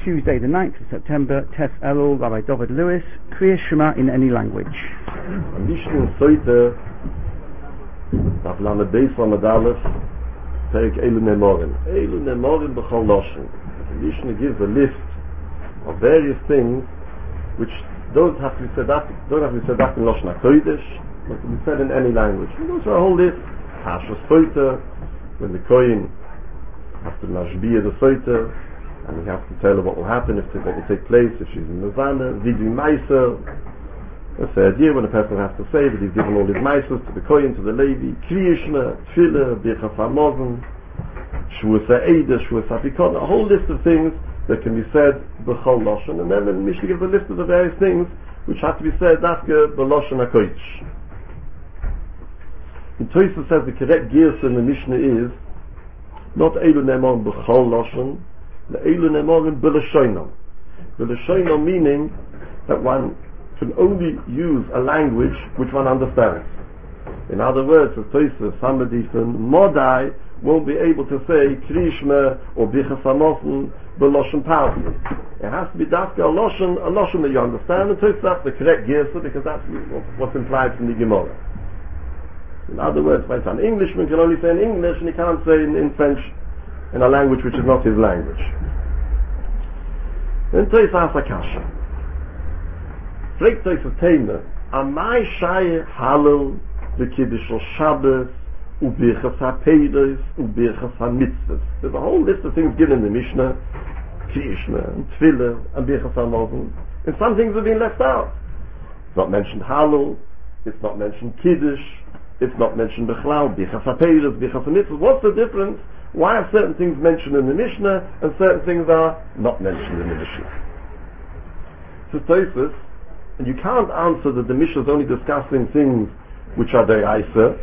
Tuesday the 9th of September, Tes Elul, Rabbi David Lewis, Kriya Shema in any language. Mishnah Soite, Daf Lamed Beis Lamed Aleph, Perek Eilu Nemorim. Eilu Nemorim B'chol Loshen. The Mishnah gives a list of various things which don't have to be said up in Loshen HaKodesh, but can be said in any language. And those are a whole list. Hashas Soite, when the Kohen has to mashbiya the Soite, and he has to tell her what will happen, what will take place if she's in Nirvana, Vidui Meiser. That's the idea when a person has to say that he's given all his Meisers to the Kohen, to the Levi, Kriyishma, Tfilah, Birchas HaMozen, Shvuas HaEida, Shvuas HaPikon, a whole list of things that can be said B'chol Loshen, and then the Mishnah gives a list of the various things which have to be said Dafka B'Loshen HaKodesh. And Tosfos says the correct gears in the Mishnah is not Eilu Nemorim B'chol Loshen, the Eilu Nemorim B'Lashonom. B'Lashonom meaning that one can only use a language which one understands. In other words, as Tosfos, somebody from Modai won't be able to say Kriyishma or Birchas HaMozen B'Loshen Parsi. It has to be Dafka a Loshen that you understand, and Tosfos that's the correct Gersa because that's what's implied from the Gemara. In other words, if an Englishman can only say in English and he can't say in French, in a language which is not his language. Then Tosfos asks a kasha. Fragt Tosfos Teime, Amai Shaye Halal v'Kiddush al Shabbos u'Birchas HaPeiros u'Birchas HaMitzvos. There's a whole list of things given in the Mishnah, Kriyishma and Tfilah and Birchas HaMozen, and some things have been left out. It's not mentioned Halal, it's not mentioned Kiddush, it's not mentioned Bechlal, Birchas HaPeiros, Birchas HaMitzvos. What's the difference? Why are certain things mentioned in the Mishnah and certain things are not mentioned in the Mishnah? So Tosfos, and you can't answer that the Mishnah is only discussing things which are deraisa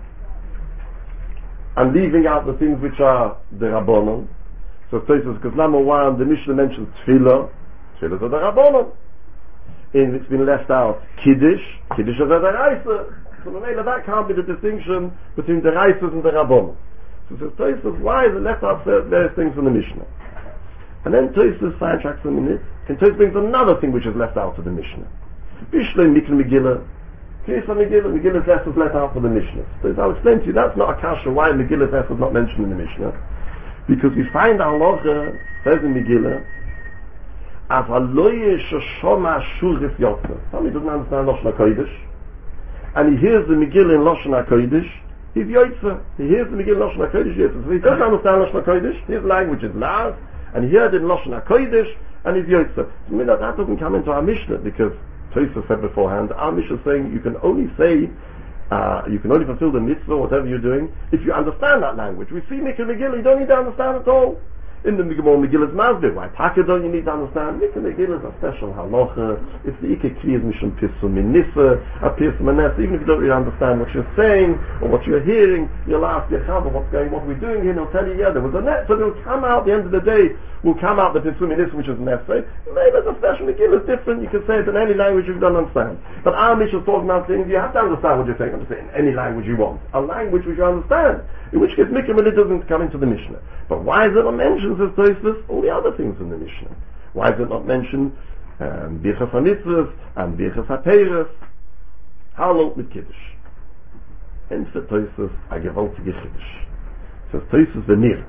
and leaving out the things which are derabbanon. So Tosfos, because number one, the Mishnah mentions Tfilah are derabbanon. And it's been left out Kiddush are deraisa. So that can't be the distinction between deraisas and derabbanon. So Tosfos, why is it left out various things from the Mishnah? And then Tosfos sidetracks a minute, and Tosfos brings another thing which is left out of the Mishnah. Bishlei Mikra Megillah, Megillah's S is left out of the Mishnah. So I'll explain to you, that's not a kasha why Megillah's S is not mentioned in the Mishnah. Because we find Halacha says in Megillah, as Aloye Shoshoma Shuris Yotze. Somebody doesn't understand Lashon HaKodesh, and he hears the Megillah in Lashon HaKodesh, he's Yotze. He hears the Megillah in Lashon HaKodesh, Yotze. So he doesn't understand Lashon HaKodesh, his language is Laz, and he heard it in Lashon HaKodesh, and he's Yotze. So that doesn't come into our Mishnah, because Tosfos said beforehand, our Mishnah is saying you can only say, you can only fulfill the mitzvah, whatever you're doing, if you understand that language. We see Mikra Megillah, you don't need to understand at all. In the Megillah's Masbir, why Taka don't you need to understand? Mikra Megillah is a special halacha. It's the Ike Kriyas Mishum Pirsum Minisa, a Pirsum Manes. Even if you don't really understand what you're saying or what you're hearing, you'll ask Yechava what we're doing here, and he'll tell you, yeah, there was a net. So it'll come out, at the end of the day, will come out the Pirsum Minisa, which is necessary. Maybe it's a special Megillah, it's different. You can say it in any language you don't understand. But our Mishnah is talking about things you have to understand what you're saying. I'm just saying in any language you want. A language which you understand. In which case, Mikra Megillah doesn't come into the Mishnah. But why is it not mentioned, says Tosfos, all the other things in the Mishnah? Why is it not mentioned Birchas HaMitzvos and Birchas HaPeiros? Halal mit Kiddush. And for Tosfos, a gewaltige Kiddush. Says Tosfos v'nir.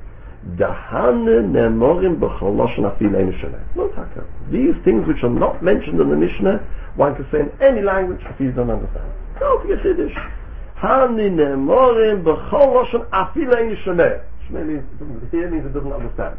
Dahane nemorim b'chol loshen afil ein sheneh. No taka. These things which are not mentioned in the Mishnah, one can say in any language if you don't understand. Gewaltige Kiddush. Hani nemorim b'chol loshen afil ein sheneh. Shmei means it doesn't understand.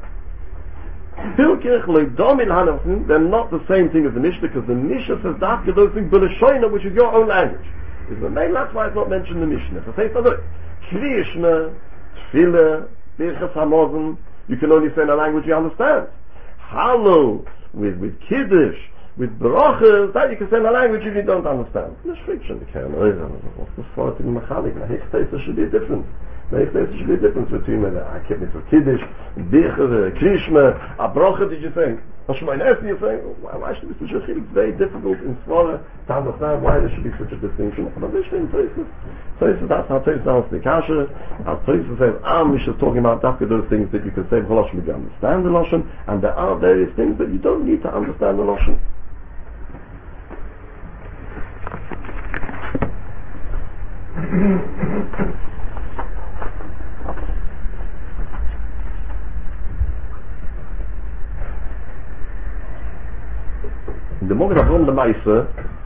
They're not the same thing as the Mishnah, because the Mishnah says that those things b'lashoina, which is your own language. That's why it's not mentioned in the Mishnah. So say, look, Kriyishma, Tfilah, Birchas HaMozen, you can only say in a language you understand. Halal, with Kiddush, with Barachas, that you can say in a language you don't understand. There's friction. What's the fault in Machalik? There should be a difference There should be a difference between a Kiddush, Dicher, Krishma, a Brocha, did you think? You're saying, why should there be such a chiluk? It's very difficult in Svara to understand why there should be such a distinction. But this in Tosis, that's how Tosis answers the Kasha. As Tosis says, Mishnah is talking about those things that you can say with Lashon, you understand the Lashon, and there are various things that you don't need to understand the Lashon. The Mogen Avram the Maisa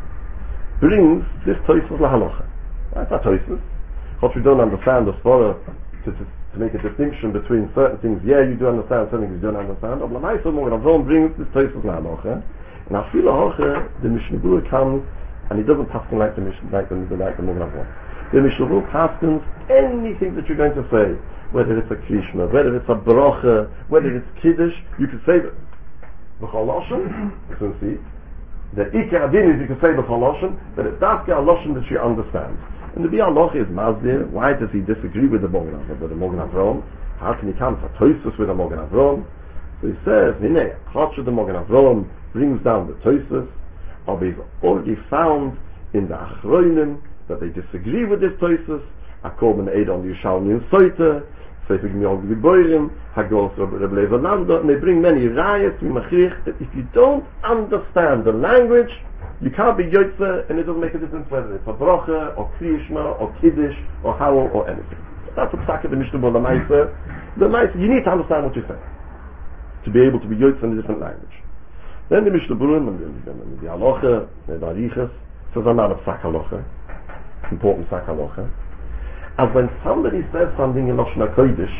brings this Tosis lahalacha. That's not Tosis. Because we don't understand the Svara to make a distinction between certain things. Yeah, you do understand, certain things you don't understand. But the Maisa Mogen Avram brings this Tosis lahalacha. And after halacha, the Mishnah Berurah comes and he doesn't paskin like the Mishnah, like the Mogen Avram. The Mishnah Berurah paskins anything that you're going to say, whether it's a Krishma, whether it's a Brocha, whether it's Kiddush, you can say that. B'chol Lashon, you can see. The Ikar Adin is you can say B'chol Lashon, but it's Dafka a Lashon that she understands. And the Biur Halacha is Masdir. Why does he disagree with the Mogen Avram? How can he come to Tosis with the Mogen Avram? So he says, Hinei, Chotch of the Mogen Avram brings down the Tosis, or we've already found in the Achronim that they disagree with this Tosis. Akorban Eid on the Yishalmi and Soita, Sefer Gmiog Giborim, Hagos Rebbe Lezer Landa, and they bring many rayas to Machriach that if you don't understand the language, you can't be Yotze, and it doesn't make a difference whether it's a Brocha, or Kriyishma, or Kiddush, or Howell, or anything. That's the psak of the Mishnah Berurah, the Maisa. You need to understand what you're saying to be able to be Yotze in a different language. Then the Mishnah Berurah, and the Halacha, the Arichas, says another psak halacha, important psak halacha. And when somebody says something in Lashon HaKodesh,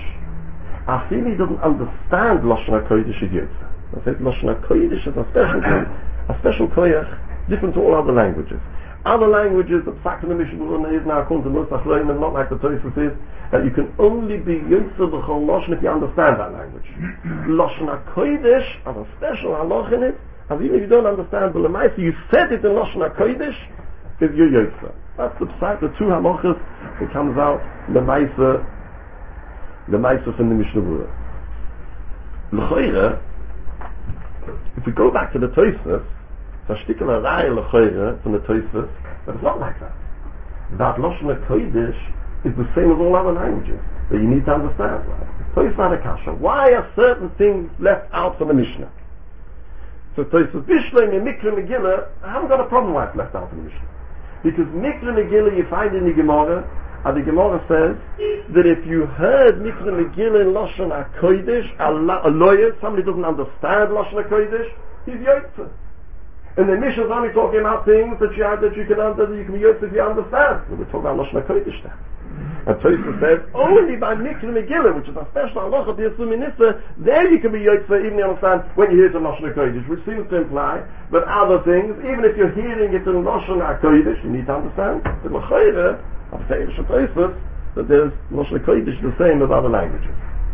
I feel he doesn't understand Lashon HaKodesh is Yotze. I said Lashon HaKodesh is a special thing, a special koyach, different to all other languages. Other languages, the fact of the Mishnah Berurah is now according to most Achronim, and not like the Tosis is, that you can only be Yotze b'chol Lashon if you understand that language. Lashon HaKodesh has a special halach in it, and even if you don't understand the Lemaisa, you said it in Lashon HaKodesh, is your Yotze. That's the psak, the two halachas that comes out, the Maisa from the Mishnah Berurah. L'choira, if we go back to the Tosis, it's a shtickle raya l'choira from the Tosis, but it's not like that. That Lashon HaKodesh is the same as all other languages, that you need to understand, right? Tosis not a kasha. Why are certain things left out from the Mishnah? So Tosis Bishleim and Mikra Megillah, I haven't got a problem why it's left out from the Mishnah. Because Mikra Megillah you find in the Gemara, and the Gemara says that if you heard Mikra Megillah in Lashon HaKodesh, a lawyer, somebody doesn't understand Lashon HaKodesh, he's Yotze. And the Mishnah is only talking about things that you can be Yotze if you understand. We're talking about Lashon HaKodesh there. And Tosis says, only by Mikra Megillah, which is a special halacha of the Yisur Minissa, there you can be Yotze, even you understand when you hear it in Lashon HaKodesh, which seems to imply that other things, even if you're hearing it in Lashon HaKodesh, you need to understand that L'chayre, I've said Tosis, that there's Lashon HaKodesh the same as other languages.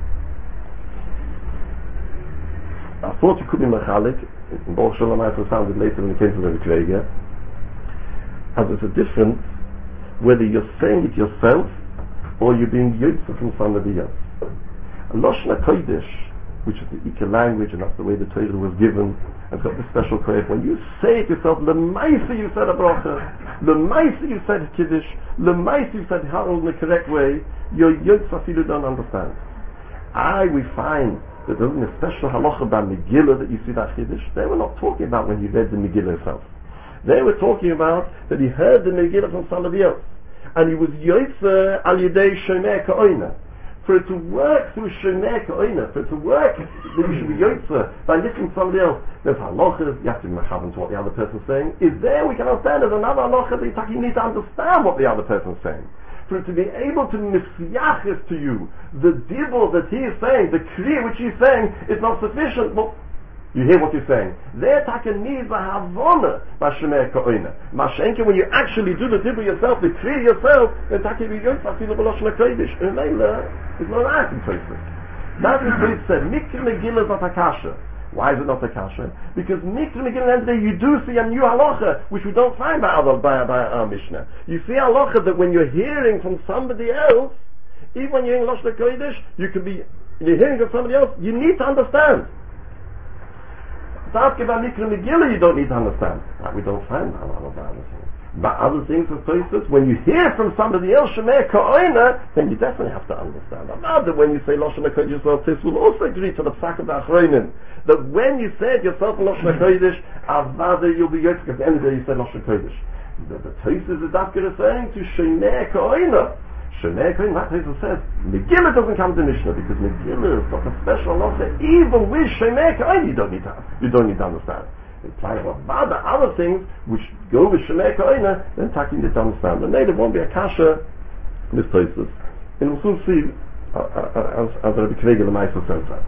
I thought you could be Mechalik, in Baruch Shalom I found it later when it came to the Kvega, as there's a difference whether you're saying it yourself or you're being Yotze from somebody else. And Lashon HaKodesh, which is the Ikar language, and that's the way the Torah was given, and got this special koyach. When you say it yourself, L'maisa you said a bracha, L'maisa you said Kiddush, L'maisa you said Hallel in the correct way, your Yotze afilu don't understand. We find that there's a special halacha about Megillah that you see that Kiddush. They were not talking about when you read the Megillah itself. They were talking about that he heard the Megillah from somebody else. And he was Yotze al Yidei Shomei Ka'oina. For it to work through Shomei Ka'oina, for it to work, that you should be Yotze by listening to somebody else. There's halachas, you have to be mechavan to what the other person's saying. Is there, we can understand, there's another halacha that you need to understand what the other person's saying. For it to be able to misyachis to you, the dibur that he is saying, the kriya which he's saying, is not sufficient. Well, you hear what you're saying. There taka needs a havona by Shomei Ka'oina. Mashenke, when you actually do the dibur yourself, the kriya yourself, then taka be Yotze afilu b'Lashon HaKodesh. And Leila is not right in Tosis. That's what it said. Mikra Megillah is not a kasha. Why is it not a kasha? Because Mikra Megillah, at the end of the day, you do see a new halacha, which we don't find by our Mishnah. You see halacha that when you're hearing from somebody else, Even when you're in Lashon HaKodesh, you're hearing from somebody else, you need to understand. Talk about Mikra Megillah, you don't need to understand. We don't find that on other things. But other things of Tosfos, when you hear from somebody else, Shemei Ka'oina, then you definitely have to understand. Rather, when you say Lashon HaKodesh yourself, this will also agree to the Psak of the Achronim, that when you say it yourself in Lashon HaKodesh, Avada, you'll be Yotzek, at the end of the day you say Lashon HaKodesh. The Tosfos is after referring to Shemei Ka'oina. Shemei Ka'oina, that Tosfos says, Megillah doesn't come to Mishnah, because Megillah has got a special law, even with Shemei Ka'oina, you don't need to understand. Implying about the other things which go with Shemei Ka'oina, then taking it to understand. And maybe it won't be a kasha in this Tosfos. And we'll soon see as Rabbi Kvega the Meister says that.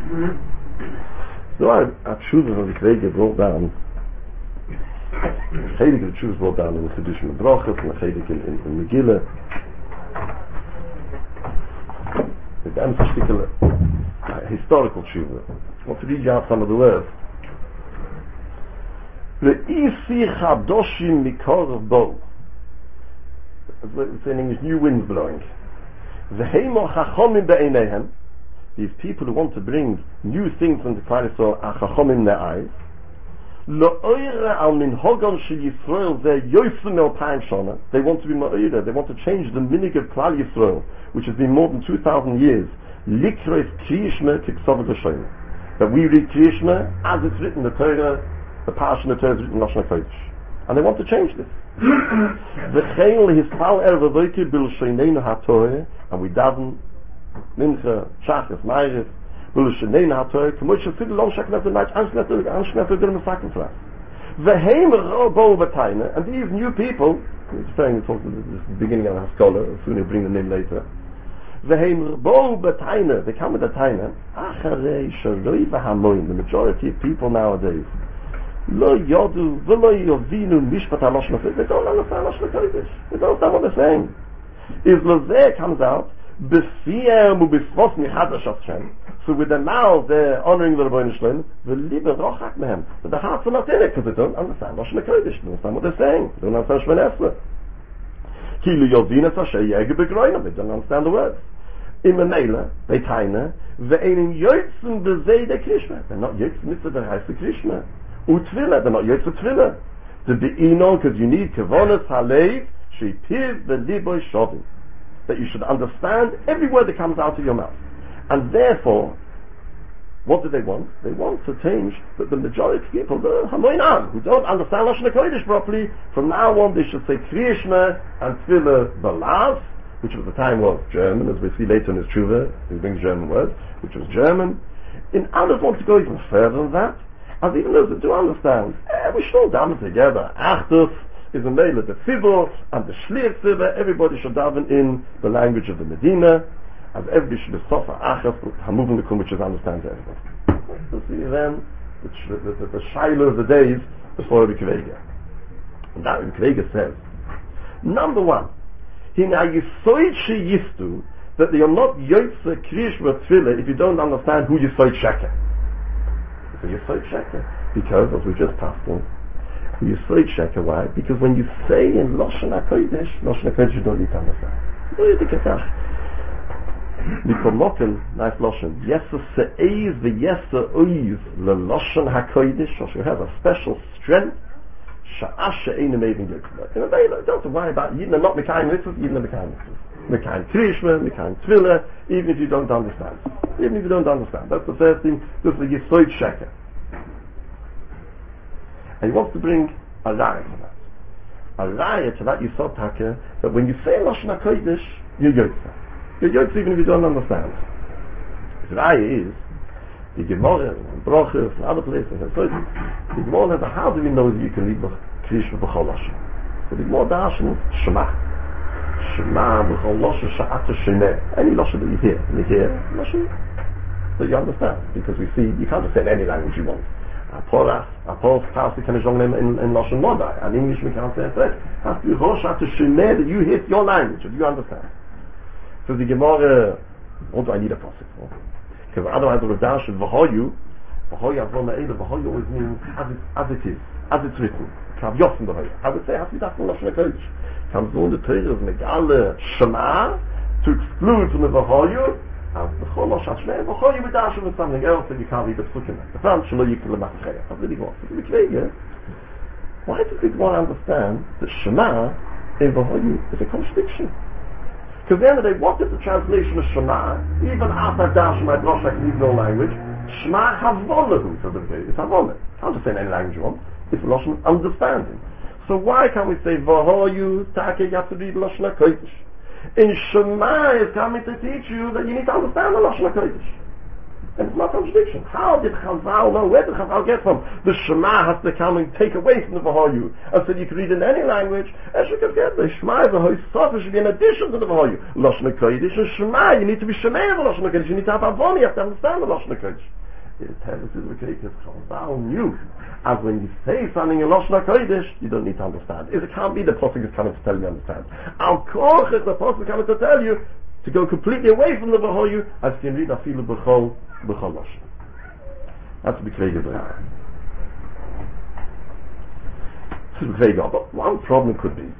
So our Tshuva of Rabbi Kvega brought down, the Chedik of the Tshuva brought down in the Chiddushim of Brachos and the Chedik in Megillah. The ganz particular historical Tshuva. I want to read you out some of the words. Ve'isi chadoshim mikorov bo. As we say in English, new winds blowing. Ve'heimo chachomim be'einehem. These people who want to bring new things into Klal Yisrael are chachomim in their eyes. Lo'oira al minhogon shel Yisrael ze yoyfim el payim shana. They want to be ma'oira. They want to change the minig of Klal Yisrael, which has been more than 2,000 years. Likrois kriyishma k'ksovet l'shoyim. That we read kriyishma as it's written, the Torah, the Parsha in the Torah is written in Lashon HaKodesh. And they want to change this. V'chein lehispal erev avoker bil sheineinu haTorah, and we daven Mincha, Shachas, Ma'ariv, bil sheineinu haTorah, k'mo shefil lo shaknet v'nach anshnet v'gir mesakim for us. V'heim bo v'tayna, and these new people, it's referring to the beginning of Haskalah, soon he'll bring the name later. V'heim bo v'tayna, they come with a tayna, acharei shaloi v'hamoin, the majority of people nowadays, Lo yodu v'lo yovinu mishpat ha'lashon HaKodesh. They don't understand Lashon HaKodesh. They don't understand what they're saying. If Lozeh comes out, b'fiyem u'b'svos michadash Hashem, so with their mouths they're honoring the Rebbeinu Shlem, v'liber rochak mehem. But the hearts are not in it, because they don't understand Lashon HaKodesh. They don't understand what they're saying. They don't understand Shemon Esrei. Ki lo yovinas asher yege b'groinam. They don't understand the words. Imanela, they taina, ve'enim yotzim b'zei de krishma. They're not yotzim mitzvah, they're heist the krishma. U'tfila, they're not yet for tfila. To be ino, because you need kavonas halev, sheitiv v'liboy shovim. That you should understand every word that comes out of your mouth. And therefore, what do they want? They want to change that the majority of people, the hamoinam, who don't understand Lashon HaKodesh properly, from now on they should say kriyishma and tfila b'lav, which at the time was German, as we see later in his Tshuva, he brings German words, which was German. And others want to go even further than that. As even those that do understand, we should all daven together. Achdus is a mail of the Tzibur and the Shliach Tzibur. Everybody should daven in the language of the Medina, as everybody should be sofa achas hamuvim l'kum, which is understand to everybody. So see then the Shiloh of the days before Rabbi Kvega. And that Rabbi Kvega says, number one, hina yisoid sheyistu, that they are not yotze kriyishma tefillah if you don't understand who yisoid sheker. So Yisoid Sheker, because as we just passed on, Yisoid Sheker, why? Because when you say in Lashon HaKodesh you don't need to understand. No, you think it's that. Nikomokel, nice Lashon, Yesa Se'ez v'Yesa Oiz LeLashon HaKodesh, so you have a special strength, Sha'ash She'enim Even Yitzvah. In a way, don't worry about Yidna not Mekayim Mitzvah, Yidna Mekayim Mitzvah. Mekayim Kriyishma, Mekayim Tefillah, even if you don't understand. Even if you don't understand. That's the first thing. This is the Yisoid Sheker. And he wants to bring a raya to that. A raya to that Yisod Taka, that when you say Lashon HaKodesh, you're Yotza. You're Yotza even if you don't understand. The raya is, the Gemara, and Brochus, and other places, and so the Gemara says, how do we know that you can read Kriyishma B'chol Lashon? So the Gemara Darshan is Shema. Shema B'chol Lashon Sha'ata Shemeh. Any Lashon that you hear Lashon. So you understand, because we see, you can't just say in any language you want. Aporas, Parsi can name in Lashon Modai, and English we can't say it. Has to be Rosh Sha'ata Shemeh, that you hit your language, that you understand. So the Gemara, what do I need a process for? Because otherwise the Rav should V'hoyu Avon Ha'ela, V'hoyu always means as it is, as it's written. Kav Yossen V'hoyu. I would say, has to be that from Lashon HaKodesh. Comes on the Torah of Megale Shema, to exclude from the Vahoyu, and the Cholosh Hashmei, Vahoyu with Dashim with something else that you can't read the Psukim. The Fran Shelo Yikra L'Machreya. That's really what. Why does it want to understand that Shema in Vahoyu is a contradiction? Because at the end of the day, what is the translation of Shema? Even after Dashim, I Drosh, I can use no language. Shema Havolahu, so it's Havolah. Can't just say in any language you want. It's Lashon understanding. So why can't we say Vahoyu Take, you have to read Lashon HaKodesh? In Shema is coming to teach you that you need to understand the Lashon HaKodesh. And it's not a contradiction. How did Chazal know? Where did Chazal get from? The Shema has to come and take away from the Vahoyu. And so you can read in any language, as you can get, the Shema is a Hoysaf, it should be in addition to the Vahoyu. Lashon HaKodesh and Shema, you need to be Shema in the Lashon HaKodesh, you need to have Avon, you have to understand the Lashon HaKodesh. It tells us because Chazal knew. As when you say something in Lashon HaKodesh, you don't need to understand. It can't be the Pasuk is coming to tell you understand. Al Koch is the Pasuk coming to tell you to go completely away from the Vahoyu, as you can read Afilu B'chol Lashon. That's the B'krega B'chol. This is B'krega. But one problem could be,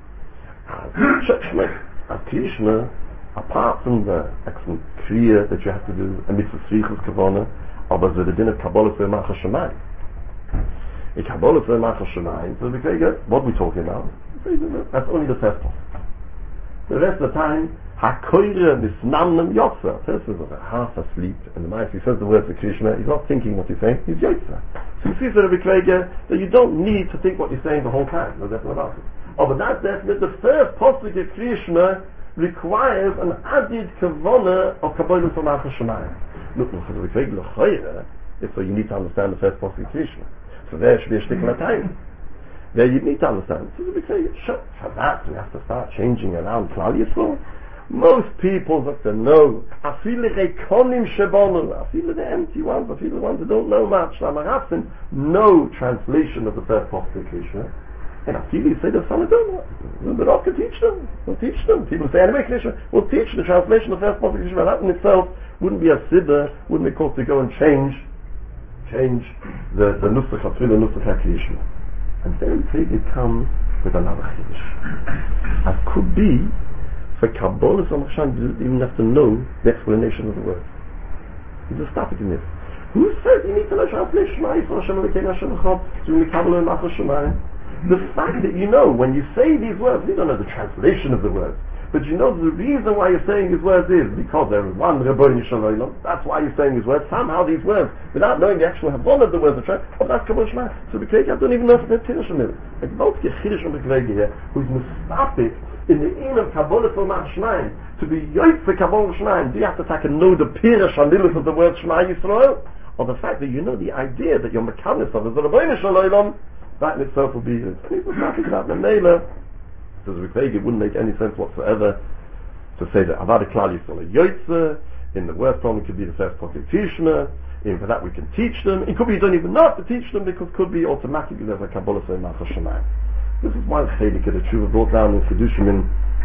as Krishna, apart from the excellent Kriya that you have to do, a mitzvah Srichus Kavona, aber the din of Kabbalah for Machas Shemayim. In Kabbalah for Machas Shemayim, so what are we talking about? That's only the first part. The rest of the time, Hakoire Misnamnam Yotza. First is half asleep, and the Ma'aseh says the words of Krishna, he's not thinking what he's saying, he's Yotza. So you see, Rabbi Krieger, that you don't need to think what you're saying the whole time, no definite about it. Oh, but that's definite, the first posture of Krishna requires an added kavona of Kabbalah for Machas Shemayim. Look, it's so you need to understand the first posture of Krishna. So there should be a shtickle of time. There you need to understand. So we say, for that we have to start changing around Klal Yisrael. Most people that they know, afile rekonim shebonu, afile the empty ones, afile the ones that don't know much, Amarafin, no translation of the first posture of Krishna. And afile say the son of them, the Rav can teach them. We'll teach them. People say anyway Krishna, we'll teach the translation of the first posture of Krishna. That in itself wouldn't be a siddur, wouldn't be called to go and change the Nusach HaTfilah, Nusach HaKrishna. And then it comes with another chiddush. It could be for Kabbalah Samachshan, you don't even have to know the explanation of the word. There's a static in this. Who says you need to know translation? The fact that you know when you say these words, you don't know the translation of the words. But you know the reason why you're saying these words is because there is one Rebbeinu Shalom. That's why you're saying these words. Somehow these words, without knowing the actual Havon of the words, that's Kabbalah Shema. So I don't even know if it's Chiddush on it. It's not a Chiddush on the Kvegi here, who's mustapik in the aim of Kabbalah for Mach Shemaim. To be yoyt for Kabbalah Shemaim, do you have to take and know the Pirush Hanilus of the word Shema Yisrael? Or the fact that you know the idea that you're Mekanis of the Rebbeinu Shalom, that in itself will be it. And he's mustapik about the Mela. Says it wouldn't make any sense whatsoever to say that Avad Klal Yisrael Yoitze, in the worst problem it could be the first pocket Tishma, and for that we can teach them. It could be you don't even know how to teach them because it could be automatically there's a Kabbalah saying Machas Shemayim. This is one chelik that the Tshuva brought down in Chidushim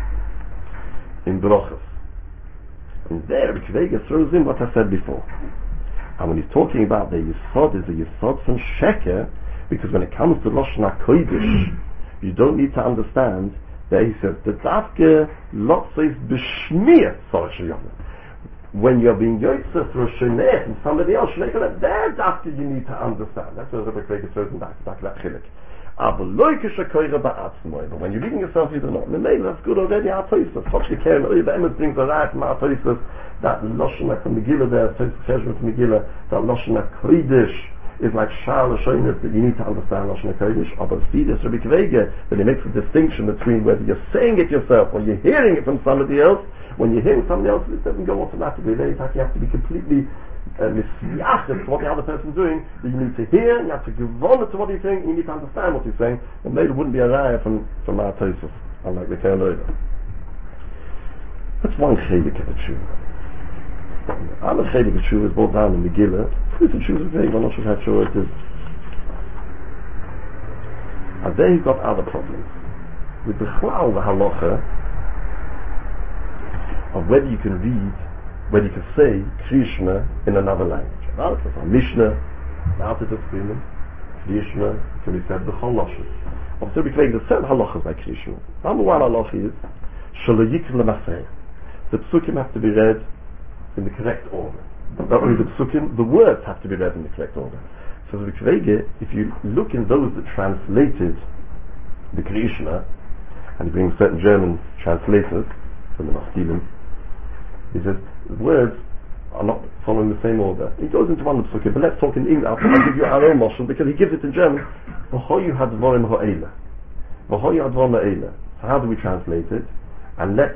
in Brochus. And there Kvega throws in what I said before. And when he's talking about the Yisod is the Yisod from Sheker, because when it comes to Lashon HaKodesh, you don't need to understand that he says the Dafke Lotzes B'Shmir Sorashiyom. When you're being Yotzeh through a Shenech and somebody else Shenech, that Dafke you need to understand. That's what Rebbe Kvega throws in back that chilik. But when you're reading yourself, you don't know. Maybe that's good already. Artoisus, Choshke Keren, the Emes brings a right from Artoisus, that Lashon HaMegillah there, Cheshmet Megillah, that Lashon HaKodesh is like Shal Hashonis, that you need to understand Lashon HaKodesh. But see this Rebbe Kvega, that he makes a distinction between whether you're saying it yourself or you're hearing it from somebody else. When you're hearing somebody else, it doesn't go automatically. There you have to be completely misyaches to what the other person's doing. You need to hear, you have to give honor to what he's saying, you need to understand what he's saying, and maybe it wouldn't be a raya from our Tosus, unlike the Keren. That's one chelik of the Tshuva. The other chelik of the Tshuva is brought down in Megillah. It's a Tshuva Kvega, I'm not sure how sure it is. And there he's got other problems. With the Chlal, the halacha, of whether you can read, whether you can say Krishna in another language. Now it's a Mishnah, now it's a Tefillah, Krishna can be said the Choloshes. Obviously we claim the same halachas by Krishna. Number one halacha is Shelo Yikra L'Masrei. the psukim have to be read in the correct order. Not only the psukim, the words have to be read in the correct order. So the Kvege, if you look in those that translated the Kriya Shema, and he brings certain German translators from the Maskilim, he says the words are not following the same order. He goes into one of the psukim, but let's talk in English. I'll give you our own motion because he gives it in German. V'hoyu hadvorim ha'ela. V'hoyu hadvorim ha'ela. So how do we translate it? And let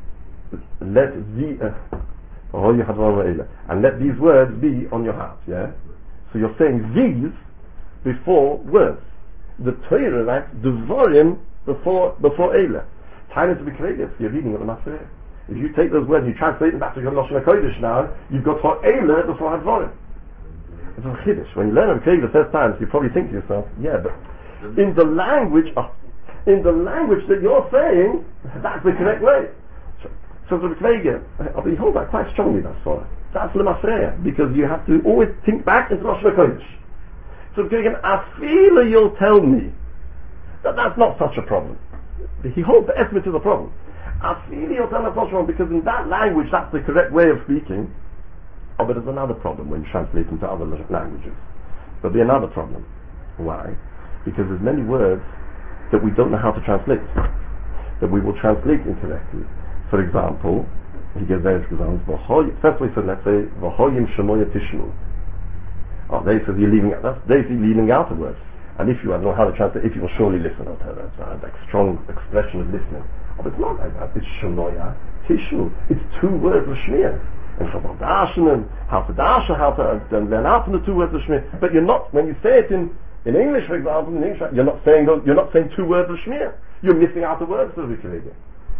these words be on your heart. Yeah. So you're saying these before words. The Torah writes dvorim before eila. Time to be creative. You're reading what the Master. If you take those words and you translate them back to Lashon HaKodesh now, you've got for eila before hadvorim. It's a chiddush. When you learn HaKodesh the first time, you probably think to yourself, yeah, but in the language that you're saying, that's the correct way. So the Kvege, we hold that quite strongly, that's why. That's Lemafreya, because you have to always think back into Lashon HaKodesh. So the Kvege, I feel you'll tell me that that's not such a problem. He holds the estimate to the problem. I feel you'll tell me that's not a problem, because in that language, that's the correct way of speaking. Oh, but there's another problem when you translate into other languages. There'll be another problem. Why? Because there's many words that we don't know how to translate, that we will translate incorrectly. For example, he gives various examples. First we said, let's say, V'hoyim shemoya tishnu. Oh, they says you're leaving out. That's basically leaving out a word. And if you don't know how to translate, if you will surely listen, I'll tell you that's a strong expression of listening. Oh, but it's not like that. It's shemoya tishnu. It's two words of shmir. And how to learn out from the two words of shmir. But you're not, when you say it in English, for example, you're not saying two words of shmir. You're missing out the words of the Kvege.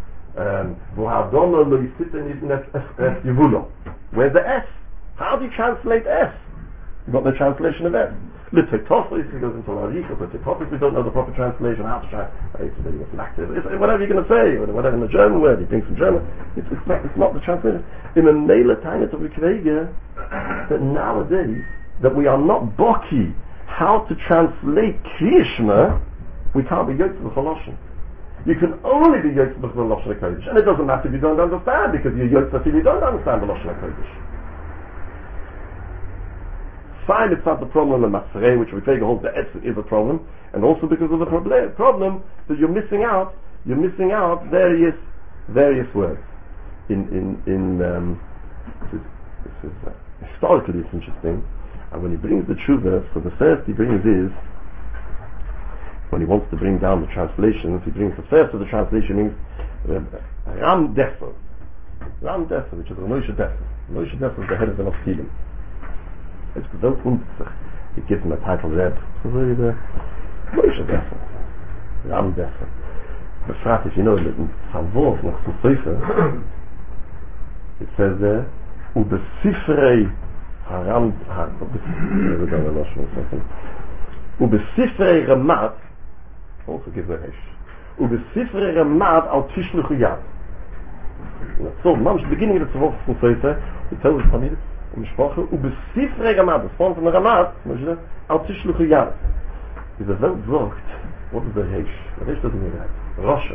Where's the S? How do you translate S? You've got the translation of S. Litotopos, he goes into Larichos, Litotopos, we don't know the proper translation. How to translate whatever you're going to say, whatever in the German word, he thinks in German. It's not the translation. In a Mele Tainet of the Kvege, that nowadays, that we are not boki how to translate Kriya Shema, we can't be yoked to the Choloshen. You can only be yoked to the Lashon HaKodesh, and it doesn't matter if you don't understand, because you're yoked until you don't understand the Lashon HaKodesh. Fine, it's not the problem of Masrei, which we take holds the S is a problem, and also because of the problem that you're missing out various words. Historically it's interesting, and when he brings the tshuva, so the first he brings is, when he wants to bring down the translations, he brings the first of the translation means Ram Defer, which is a Moshe Defer. Moshe Defer is the head of the Maskilim. It's so he gives him a title Reb. So the Moshe Defer, Ram Defer. But Frat, if you know that in Savos, next to Sefer, it says there, Ubesifrei Haram, Ubesifrei Ramat, also gives a Hesh. Ubesifrei Ramat al Tishluch Yad. So, the beginning of the Tzavot from Sefer, he tells us Hamid, Ubesifrei Ramat, the form from the Ramat, al Tishluch Yad. If the Welt sagt, what is the Hesh? The Hesh doesn't mean that. Rasha.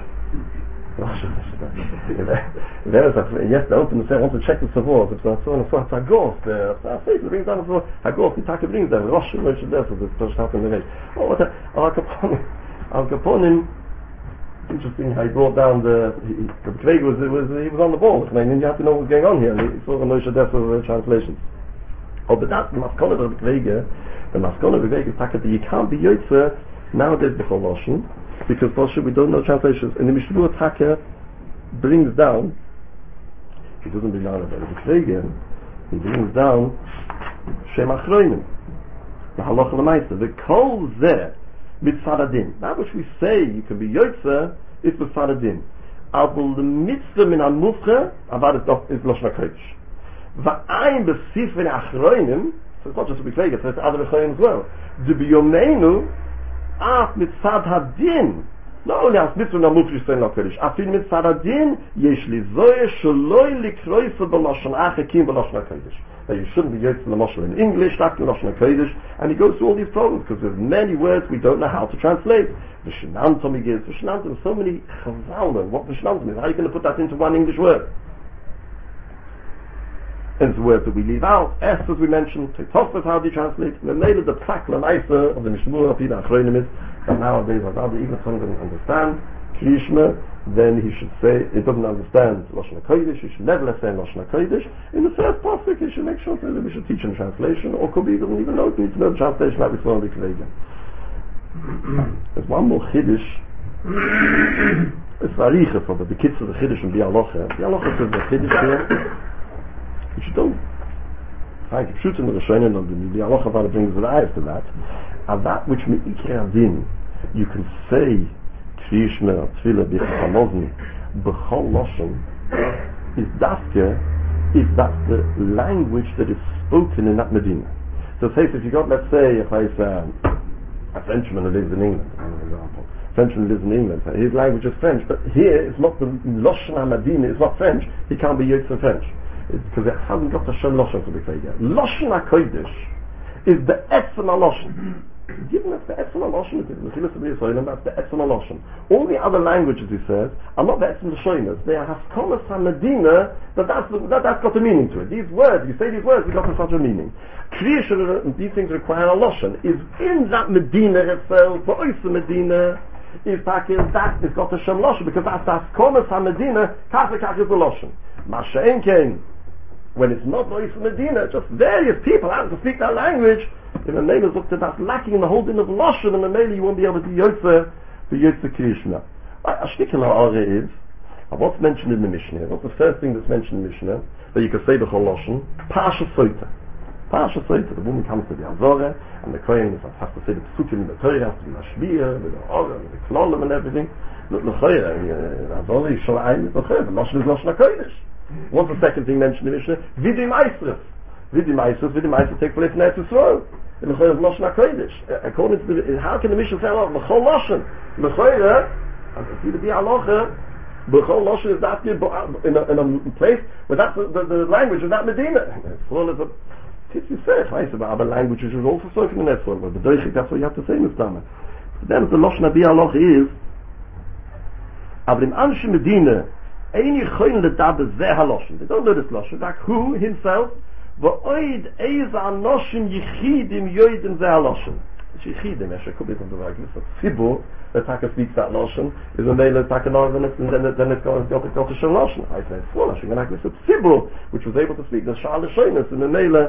Yes, the open say, I want to check the Tzavot. It's so and so, it's Hagos. I say, it brings down the Tzavot. Hagos, the Taka brings down. Rasha, Moshe Defer, the Tosh Taka in the Hesh. Oh, what Al Kaponim, interesting how he brought down the Kvege he was on the ball. I mean, you have to know what's going on here. He saw the Moshe Defer translations. Oh, but that's the Maskona of the Kvege. The Maskona of the Kvege is that you can't be Yotzer nowadays before Lashon, because Lashon we don't know translations. And the Mishnah Taka brings down, he doesn't bring down the Kvege, he brings down Shem Achroinim, the Halacha L'Maisa, the Kol Zeh Mitzvah Adin. That which we say you can be Yotzer is Mitzvah Adin. Aber the Mitzvah min Amufcha, about it is Lashon HaKodesh. Va'ayin b'sifrei Achroinim, so it's not just a Kvege, it's other Achroinim as well. D'biyomeinu Af Mitzvah Hadin. Not only as Mitzvah Namufcha Yisrael HaKodesh, afil Mitzvah Hadin yesh li zoye sheloi likroisa b'Lashon Achekim b'Lashon HaKodesh. That you shouldn't be used to the Moshe in English, that's the Lashon HaKodesh, and he goes through all these problems because there's many words we don't know how to translate. The Shenantom he gives, the Shenantom, so many Chazalman, what the Shenantom is, how are you going to put that into one English word? and the words that we leave out, S as we mentioned, Tosfos how do you translate, and then later the Psak Lamaisa of the Mishmur Pida Achronim is that nowadays as other even someone doesn't understand Kriyishma, then he should say, it doesn't understand Lashon HaKodesh, he should never say Lashon HaKodesh. In the first pasuk, he should make sure that we should teach him translation, or could be he doesn't even know, he needs to know the translation like we saw in the Kvegan. There's one more Chiddush. It's Aricha for the kids of the Chiddush and Bialocha. Bialocha says the Chiddush here, which you don't find it shoot in the Rishonim, and the Bialocha brings the eyes to that, and that which Me'ikra Din, you can say Kriyishma, Tfilah, B'Chamozni, B'chol Lashon, is that the language that is spoken in that Medina. So say if you got, let's say, if I say a Frenchman who lives in England, for example. Frenchman lives in England, his language is French, but here it's not the Lashon HaMedina, it's not French, he can't be used in French. Because it hasn't got the Shem Lashon to be said yet. Lashon HaKodesh is the Etzem HaLashon. Given that's the Etzem HaLashon, that's the Etzem HaLashon. All the other languages, he says, are not the Etzem HaLashonos. They are Haskalas HaMedina, that's got a meaning to it. These words, you say these words, they got such a meaning. Kriyishma, these things require a Lashon. Is in that Medina itself, the Oysa Medina, is taking that, it's got a Shem Lashon, because that's Haskalas HaMedina, Kafekach is the Lashon. Masha'en came. When it's not the Oysa Medina, just various people out to speak that language, if a neighbor looks at that lacking in the whole din of Lashon, and the neighbor you won't be able to Yotze Kriyishma. A shtikula ore is, what's mentioned in the Mishnah? What's the first thing that's mentioned in the Mishnah that you can say b'chol Lashon? Parsha Soita. Parsha Soita, the woman comes to the Azorah, and the Kohen has to say the Psukim in the Torah, has to be Mashbiya, with the Orah, with the Klolim and everything. The Azorah is Shalayim, the Lashon is Lashon HaKodesh. What's the second thing mentioned in the Mishnah? Vidim Eisrus. Vidim Eisrus take place in Eretz Yisrael. In the Chayr of Lashon HaKodesh. According to the, how can the Mishnah say, oh, B'chol Lashon? The Chayr, and it's either be Alocha, B'chol Lashon is that in a place where that's the language of that Medina. It's all as a you say, I say, but other languages are also spoken in Israel. But the Doichik, that's what you have to say, Mr. Dama. Then the Lashon Abi Aloch is, aber im Anshe Medina, ein Yechoin ledabe zeh haloshen. They don't know this Lashon. Like who himself, v'oid eiza anoshim yichidim yoidim zeh haloshen. Yichidim, it could be something like this. Tzibur, the Taka speaks that Lashon, is a male Taka Northern, and then it's got to Shem Lashon. I said, Tzibur Lashon, and I said, Tzibur, which was able to speak the Shah Lashonis, and the male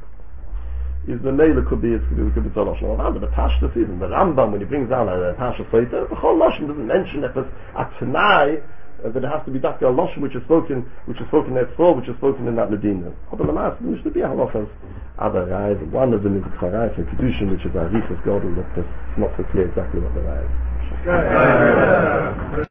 could be Tzibur Lashon. Well, the Pashtus is, the Rambam, when he brings down a Pashtus later, the whole Lashon doesn't mention that it's a Tanai, that it has to be Dr. Lashon, which is spoken at Tzor, which is spoken in that Medina. But the Lamas, there should be halachas, other rise, and one of them is the Charai for Kedushin, which is a Arichas Godel, that's not so clear exactly what the rise is.